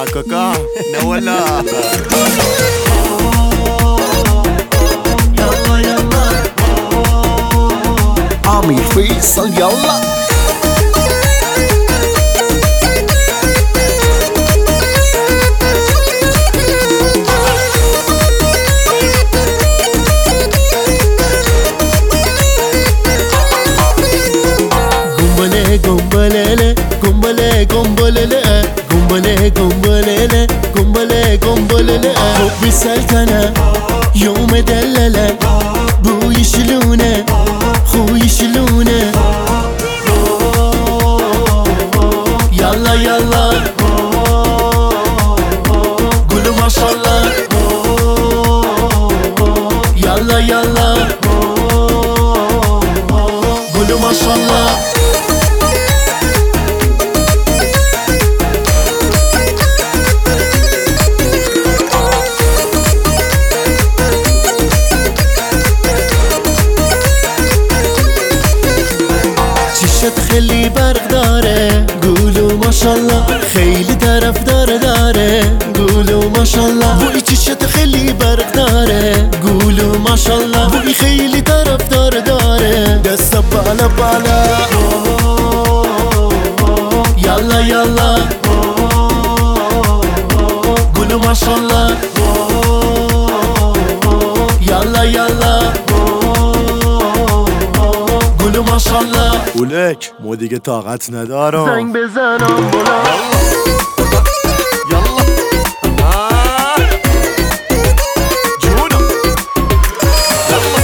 كاكا نولا يلا يلا عمي فيصل يلا قنبلة قنبلة قنبلة قنبلة قنبلة قنبلة قنبلة حبي سلطنة يوم دللة بو يشلونه خو يشلونه يلا يلا قولوا ما شاء الله يلا يلا قولوا ما شاء الله تخلي برق داره قولوا ما شاء الله خیلی طرفدار داره قولوا ما شاء الله بوی چشه تخلي برق داره قولوا ما شاء الله بوی خیلی طرفدار داره دست بالا بالا يلا يلا قولوا ما شاء الله يلا يلا قولوا ما شاء الله اولک ما دیگه طاقت ندارم زنگ بزنم بلا يلا جونا يلا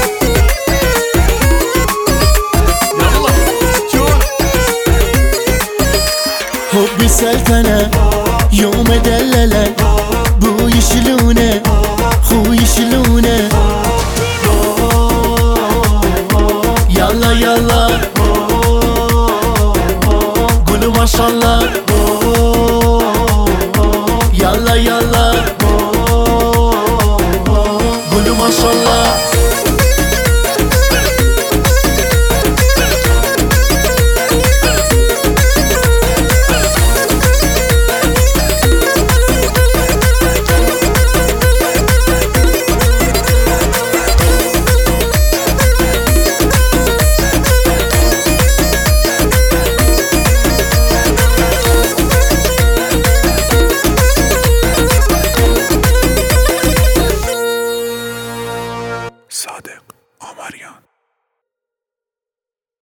يلا جونا حبي سلطنة يوم دللة بو يشلونه خو يشلونه يلا يلا قولوا ما شاء الله يلا يلا قولوا ما شاء الله